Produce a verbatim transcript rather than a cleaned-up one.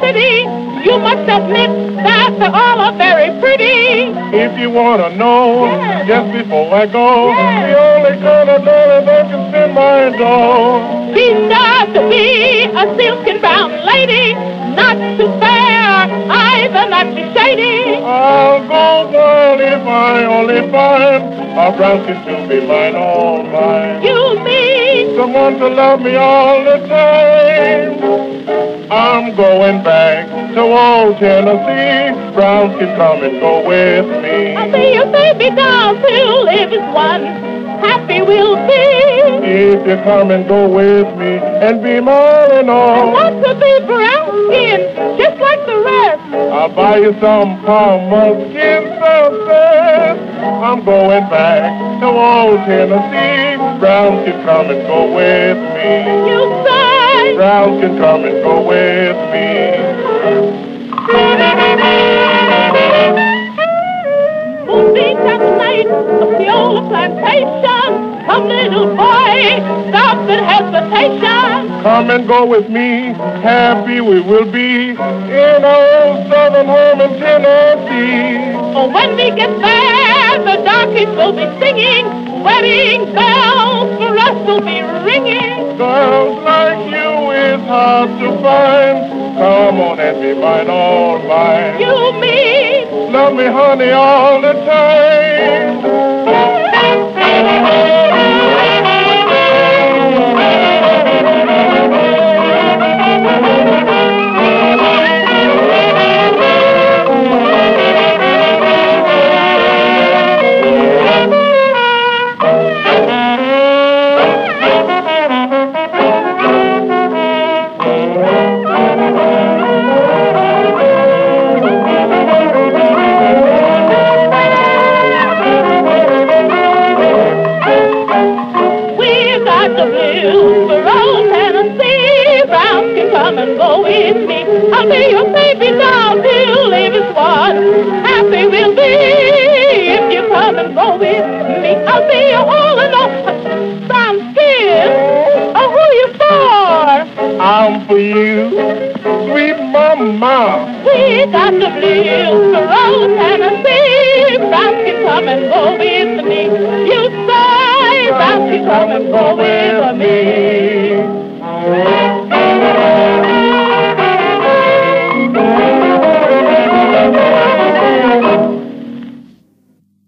city, you must admit that they all are very pretty. If you want to know, yes. just before I go, yes. the only kind of darling that can spin my dough. She's got to be a silk and brown lady, not too fair, either not too shady. I'll go wild if I only find a brown skin to be mine, all mine. You need someone to love me all the time. I'm going back to old Tennessee. Brown skin, come and go with me. I'll be your baby doll till live as one. Happy we'll be if you come and go with me and be more and all. I want to be brown skin, just like the rest. I'll buy you some Palmer skin sunset. I'm going back to old Tennessee. Brown skin, come and go with me. You say Brown skin, come and go with me. Moonbeam that night of the old plantation. Come, little boy, stop the hesitation. Come and go with me, happy we will be in our old southern home in Tennessee. Oh, when we get there, the darkies will be singing, wedding bells for us will be ringing. Girls like you is hard to find. Come on and be mine, all mine. You mean love me, honey, all the time. I'll be your baby doll till live as one. Happy we'll be if you come and go with me. I'll be your all in all. Brown skin, oh, who you for? I'm for you, sweet mama. We got the blues for old Tennessee. Brown skin, come and go with me. You say, Brown skin, come and go with me.